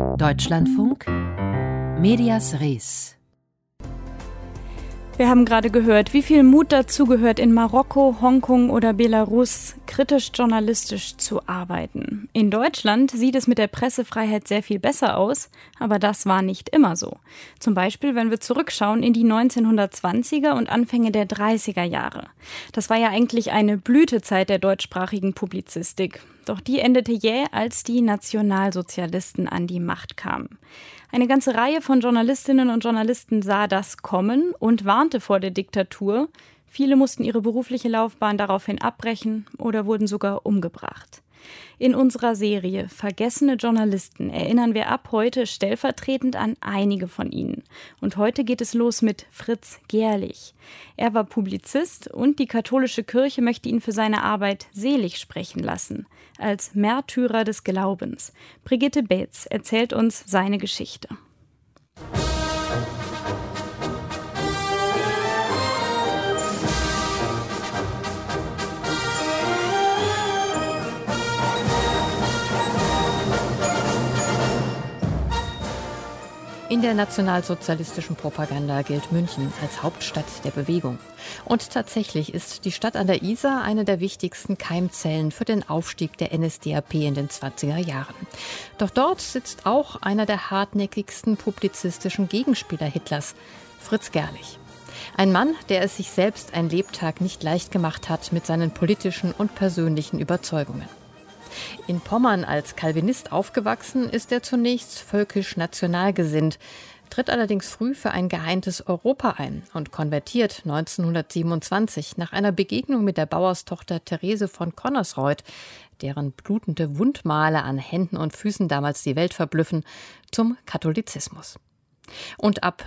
Deutschlandfunk Medias Res. Wir haben gerade gehört, wie viel Mut dazu gehört, in Marokko, Hongkong oder Belarus kritisch journalistisch zu arbeiten. In Deutschland sieht es mit der Pressefreiheit sehr viel besser aus, aber das war nicht immer so. Zum Beispiel, wenn wir zurückschauen in die 1920er und Anfänge der 30er Jahre. Das war ja eigentlich eine Blütezeit der deutschsprachigen Publizistik. Doch die endete jäh, als die Nationalsozialisten an die Macht kamen. Eine ganze Reihe von Journalistinnen und Journalisten sah das kommen und warnte vor der Diktatur. Viele mussten ihre berufliche Laufbahn daraufhin abbrechen oder wurden sogar umgebracht. In unserer Serie Vergessene Journalisten erinnern wir ab heute stellvertretend an einige von ihnen. Und heute geht es los mit Fritz Gerlich. Er war Publizist und die katholische Kirche möchte ihn für seine Arbeit selig sprechen lassen, als Märtyrer des Glaubens. Brigitte Beetz erzählt uns seine Geschichte. In der nationalsozialistischen Propaganda gilt München als Hauptstadt der Bewegung. Und tatsächlich ist die Stadt an der Isar eine der wichtigsten Keimzellen für den Aufstieg der NSDAP in den 20er Jahren. Doch dort sitzt auch einer der hartnäckigsten publizistischen Gegenspieler Hitlers, Fritz Gerlich. Ein Mann, der es sich selbst ein Lebtag nicht leicht gemacht hat mit seinen politischen und persönlichen Überzeugungen. In Pommern als Calvinist aufgewachsen, ist er zunächst völkisch-national gesinnt, tritt allerdings früh für ein geeintes Europa ein und konvertiert 1927 nach einer Begegnung mit der Bauerstochter Therese von Connersreuth, deren blutende Wundmale an Händen und Füßen damals die Welt verblüffen, zum Katholizismus. Und ab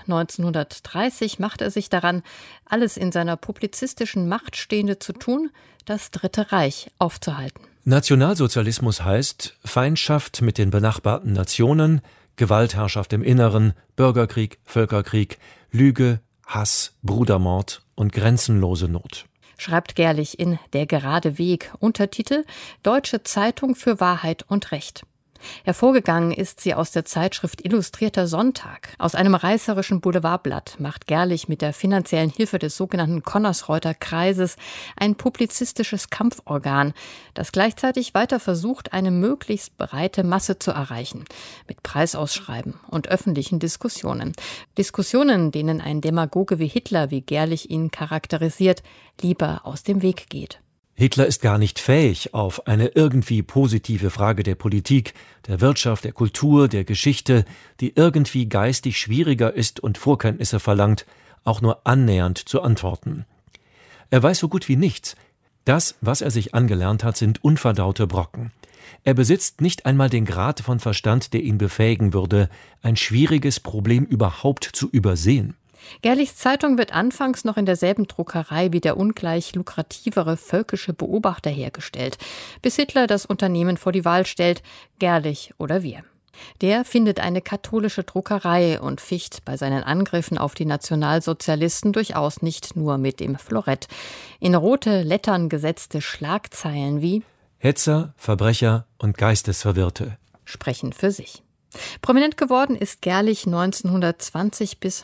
1930 macht er sich daran, alles in seiner publizistischen Macht Stehende zu tun, das Dritte Reich aufzuhalten. Nationalsozialismus heißt Feindschaft mit den benachbarten Nationen, Gewaltherrschaft im Inneren, Bürgerkrieg, Völkerkrieg, Lüge, Hass, Brudermord und grenzenlose Not. Schreibt Gerlich in Der gerade Weg, Untertitel Deutsche Zeitung für Wahrheit und Recht. Hervorgegangen ist sie aus der Zeitschrift Illustrierter Sonntag. Aus einem reißerischen Boulevardblatt macht Gerlich mit der finanziellen Hilfe des sogenannten Connersreuther Kreises ein publizistisches Kampforgan, das gleichzeitig weiter versucht, eine möglichst breite Masse zu erreichen. Mit Preisausschreiben und öffentlichen Diskussionen. Diskussionen, denen ein Demagoge wie Hitler, wie Gerlich ihn charakterisiert, lieber aus dem Weg geht. Hitler ist gar nicht fähig, auf eine irgendwie positive Frage der Politik, der Wirtschaft, der Kultur, der Geschichte, die irgendwie geistig schwieriger ist und Vorkenntnisse verlangt, auch nur annähernd zu antworten. Er weiß so gut wie nichts. Das, was er sich angelernt hat, sind unverdaute Brocken. Er besitzt nicht einmal den Grad von Verstand, der ihn befähigen würde, ein schwieriges Problem überhaupt zu übersehen. Gerlichs Zeitung wird anfangs noch in derselben Druckerei wie der ungleich lukrativere Völkische Beobachter hergestellt, bis Hitler das Unternehmen vor die Wahl stellt, Gerlich oder wir. Der findet eine katholische Druckerei und ficht bei seinen Angriffen auf die Nationalsozialisten durchaus nicht nur mit dem Florett. In rote Lettern gesetzte Schlagzeilen wie Hetzer, Verbrecher und Geistesverwirrte sprechen für sich. Prominent geworden ist Gerlich 1920 bis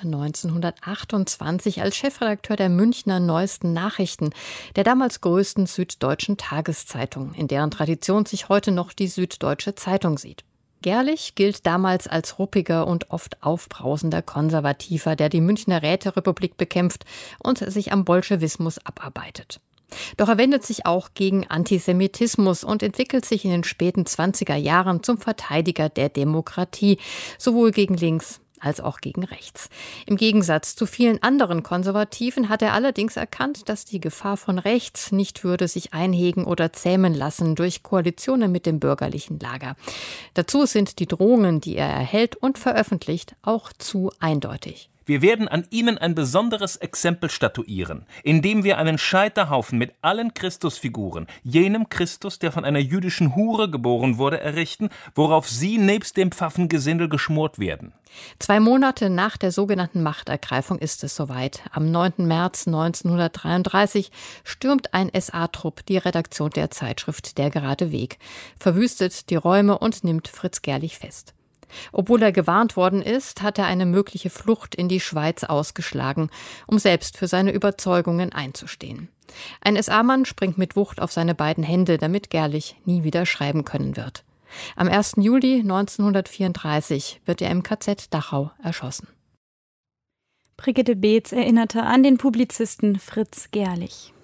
1928 als Chefredakteur der Münchner Neuesten Nachrichten, der damals größten süddeutschen Tageszeitung, in deren Tradition sich heute noch die Süddeutsche Zeitung sieht. Gerlich gilt damals als ruppiger und oft aufbrausender Konservativer, der die Münchner Räterepublik bekämpft und sich am Bolschewismus abarbeitet. Doch er wendet sich auch gegen Antisemitismus und entwickelt sich in den späten 20er Jahren zum Verteidiger der Demokratie, sowohl gegen links als auch gegen rechts. Im Gegensatz zu vielen anderen Konservativen hat er allerdings erkannt, dass die Gefahr von rechts nicht würde sich einhegen oder zähmen lassen durch Koalitionen mit dem bürgerlichen Lager. Dazu sind die Drohungen, die er erhält und veröffentlicht, auch zu eindeutig. Wir werden an ihnen ein besonderes Exempel statuieren, indem wir einen Scheiterhaufen mit allen Christusfiguren, jenem Christus, der von einer jüdischen Hure geboren wurde, errichten, worauf sie nebst dem Pfaffengesindel geschmort werden. 2 Monate nach der sogenannten Machtergreifung ist es soweit. Am 9. März 1933 stürmt ein SA-Trupp die Redaktion der Zeitschrift Der gerade Weg, verwüstet die Räume und nimmt Fritz Gerlich fest. Obwohl er gewarnt worden ist, hat er eine mögliche Flucht in die Schweiz ausgeschlagen, um selbst für seine Überzeugungen einzustehen. Ein SA-Mann springt mit Wucht auf seine beiden Hände, damit Gerlich nie wieder schreiben können wird. Am 1. Juli 1934 wird er im KZ Dachau erschossen. Brigitte Beetz erinnerte an den Publizisten Fritz Gerlich.